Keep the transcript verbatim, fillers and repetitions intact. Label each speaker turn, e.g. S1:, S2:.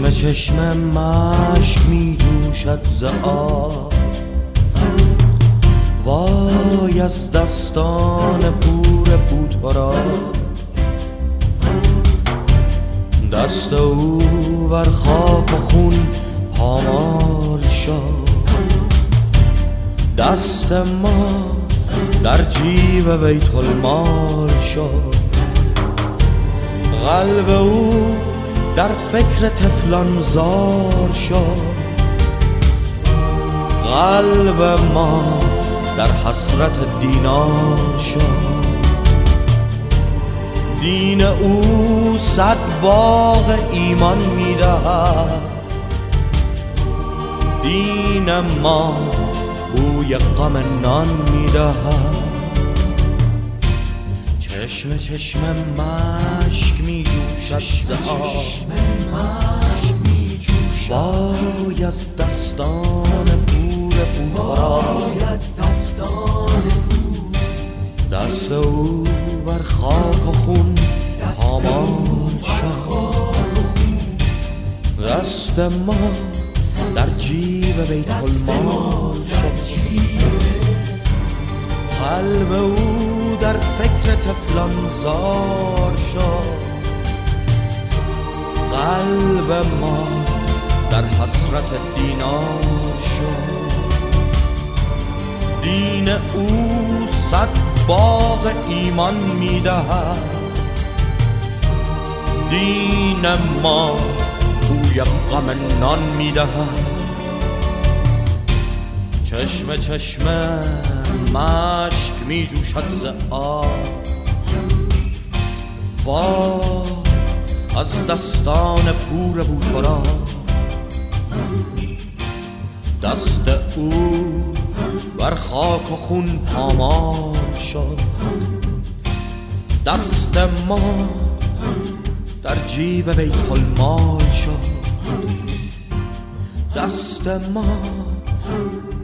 S1: چشم چشم مشک می جوشد ز آب، وای از دستان پور پوتورا. دست او بر خاک و خون پامال شد، دست ما در جیب بیت المال شد. قلب او در فکر طفلان زار شد، قلب ما در حسرت دینار شد. دین او صد باغ ایمان می‌دهد، دین ما بوی غم نان می‌دهد. چشم چشم مشک می جوشد ز آب، وای از دستان پور پوتورا. دست او بر خاک و خون پامال شد، دست ما در جیب بیت المال شد. قلب او در فکر طفلان زار شد، قلب ما در حسرت دینار شد. دین او صد باغ ایمان می‌دهد، دین ما بوی غم نان می‌دهد. چشم چشم مشک می جوشد ز آب، وای از دستان پور پوتورا. دست او بر خاک و خون پامال شد، دست ما در جیب بیت المال شد. دست ما